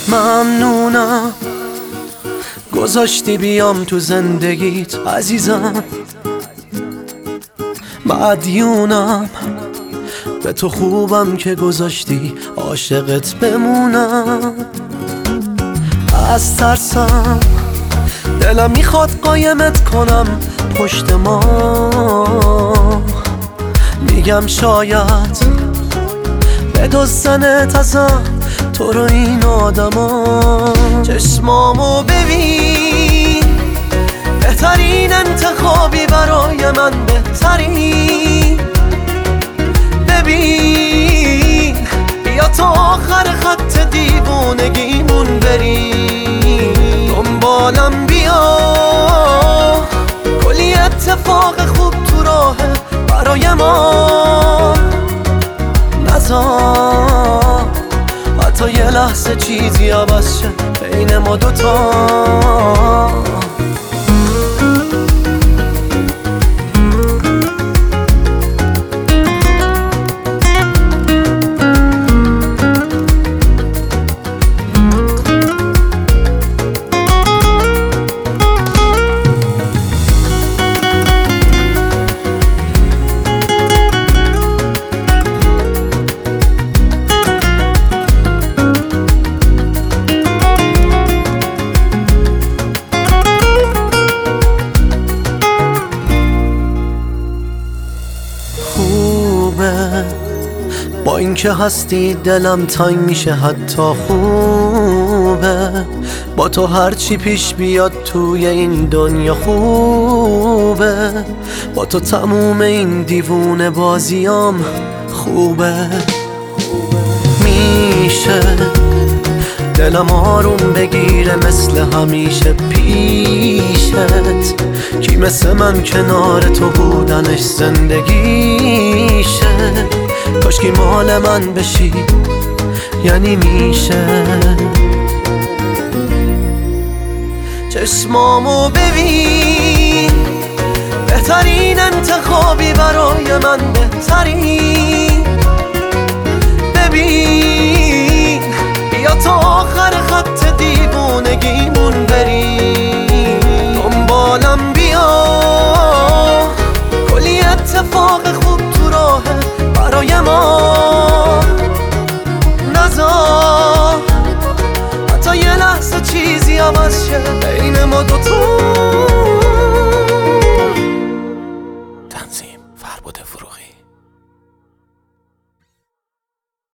ممنونم گذاشتی بیام تو زندگیت عزیزم، مدیونم به تو خوبم که گذاشتی عاشقت بمونم. از ترسم دلم میخواد قایمت کنم پشت ما، میگم شاید بدزدنت ازم تو رو این آدما. چشمامو ببین، بهترین انتخابی برای من، بهترین. ببین بیا تا آخر خط دیوونگیمون بریم، دنبالم بیا، کلی اتفاق خوب تو راهه برای ما. نذار حتی یه لحظه چیزی عوض شه بین ما دوتا. با اینکه هستی دلم تنگ میشه، حتی خوبه با تو هرچی پیش بیاد توی این دنیا خوبه. با تو تموم این دیوونه بازیام خوبه. میشه دلم آروم بگیره مثل همیشه پیشت، کی مثل من کنار تو بودنش زندگیشه. کاشکی مال من بشی یعنی میشه. چشمامو ببین، بهترین انتخابی برای من، بهترین. ببین بیا تا آخر خط دیوونگیمون بریم، دنبالم بیا، کلی اتفاق خوب تو راهه برای ما. نذار حتی یه لحظه چیزی عوض شه بین ما دوتا. تنظیم فربد فروغی.